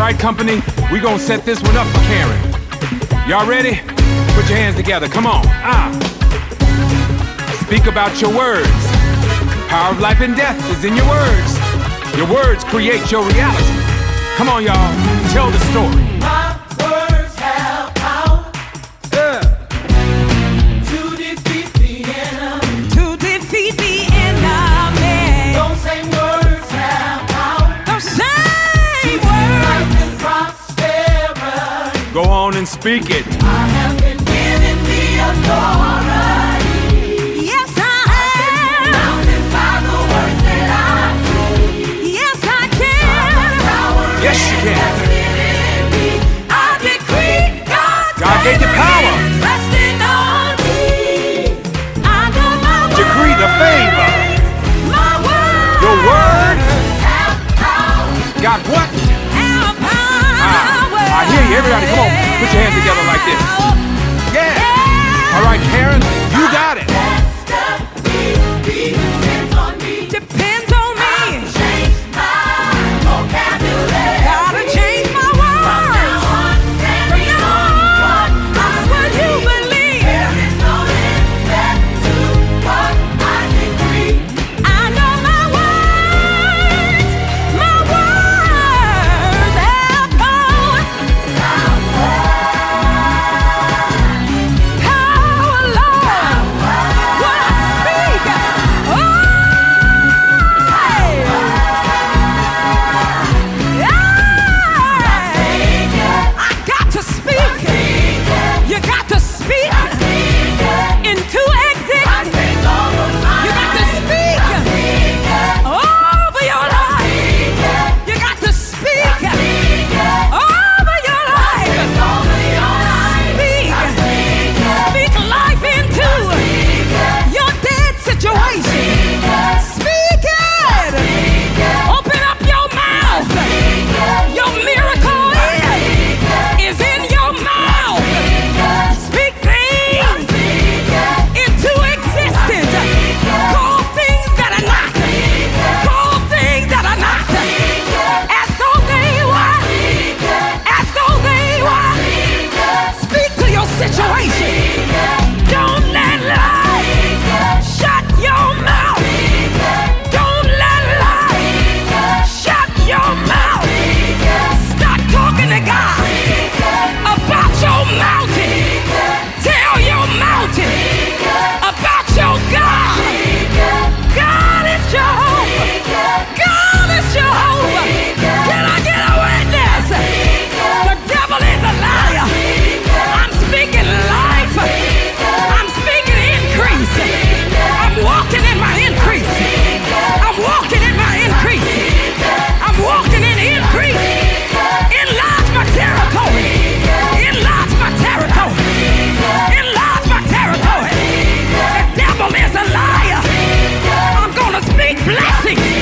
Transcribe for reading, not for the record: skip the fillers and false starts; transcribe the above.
right, company, we gonna set this one up for Karen. Y'all ready? Put your hands together, come on. Speak about your words. Power of life and death is in your words. Your words create your reality. Come on, y'all, tell the story. My words have power to defeat the enemy. To defeat the enemy. Those same words have power. Those same words. And prosperity. Go on and speak it. I have been given the authority. Yes, I have. Mountains by the words that I speak. Yes, I can. Yes, you can. I decree God's God gave you power. resting on me. I know my Decree the favor. My words Your word have power. got what? Have power. I hear you. Everybody, come on. Put your hands together like this. Yeah. All right, Karen, you got it. Depends on me. Depends on me. Change my vocabulary. Gotta change my words. Standing on what That's what you believe. there is no limit to what I decree. I know my words. My words have power. Power, Lord. What I speak. I got to speak. You got to speak into existence. You got to speak over your life. You got to speak over your life. Speak life into your dead situation. Speak it. Open up your mouth. Your miracle is in your mouth. Speak things into existence. Call things that are not. Call things that are not. As though they were. As though they were. Speak to your situation. Don't let life shut your mouth. Don't let life shut your mouth. Stop talking to God about your mountain. Tell your mountain about your God. God is Jehovah. God is Jehovah. Can I get a witness? The devil is a liar. I'm speaking life. I'm speaking increase. I'm walking in my increase. I'm walking in my increase. I'm walking in increase. Enlarge my territory. Enlarge my territory. Enlarge my territory. The devil is a liar. I'm gonna speak blessings.